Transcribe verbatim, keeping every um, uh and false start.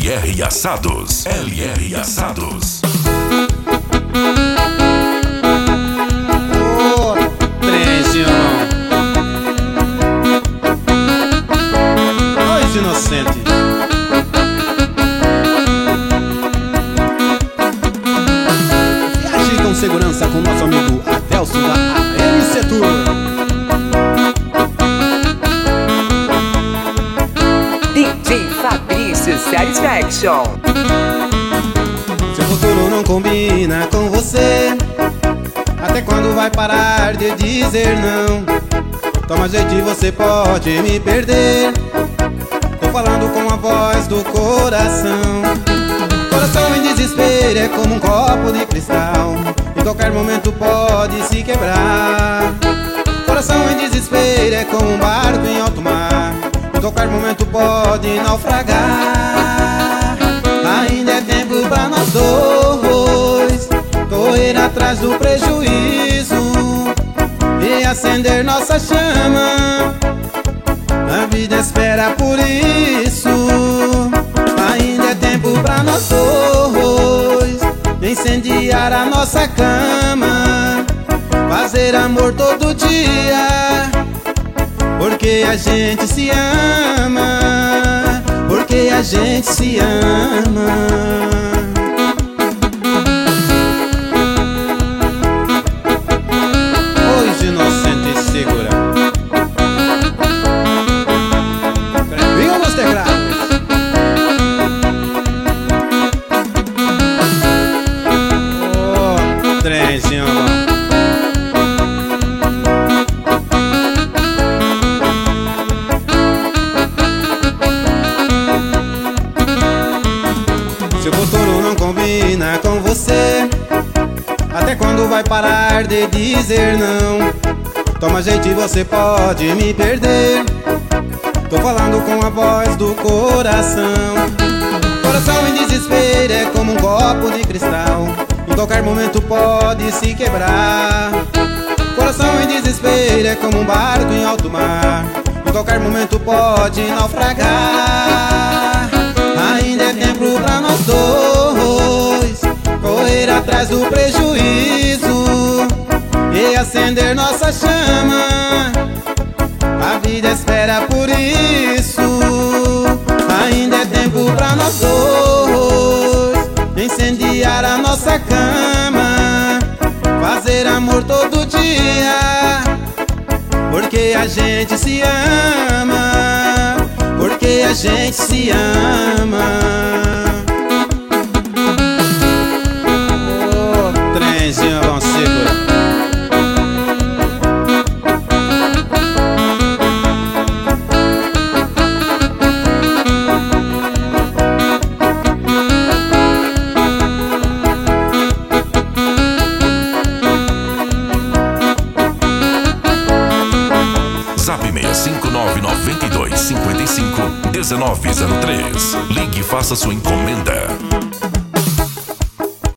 L R Assados. L R Assados. Ô, trenzinho. Dois inocentes. Viaje com segurança com nosso amigo Adelson da A M C Tour. D J Fabrício Satisfaction. Seu futuro não combina com você. Até quando vai parar de dizer não? Toma jeito e você pode me perder. Tô falando com a voz do coração. Coração em desespero é como um copo de cristal. Em qualquer momento pode se quebrar. Coração em desespero é como um barco em alto mar. Em qualquer momento pode naufragar. Ainda é tempo pra nós dois correr atrás do prejuízo e acender nossa chama. A vida espera por isso. Ainda é tempo pra nós dois incendiar a nossa cama, fazer amor todo dia, porque a gente se ama, porque a gente se ama. Hoje inocente segura. Viu nos teclados? Oh, trenzinho bom. Seu futuro não combina com você. Até quando vai parar de dizer não? Toma jeito e você pode me perder. Tô falando com a voz do coração. Coração em desespero é como um copo de cristal. Em qualquer momento pode se quebrar. Coração em desespero é como um barco em alto mar. Em qualquer momento pode naufragar. Ainda é tempo pra nós dois correr atrás do prejuízo e acender nossa chama. A vida espera por isso. Ainda é tempo pra nós dois incendiar a nossa cama, fazer amor todo dia, porque a gente se ama, porque a gente se ama. Oh, trenzinho bom, segura. Zap seis cinco nove nove dois cinco cinco um nove zero três. Ligue e faça sua encomenda.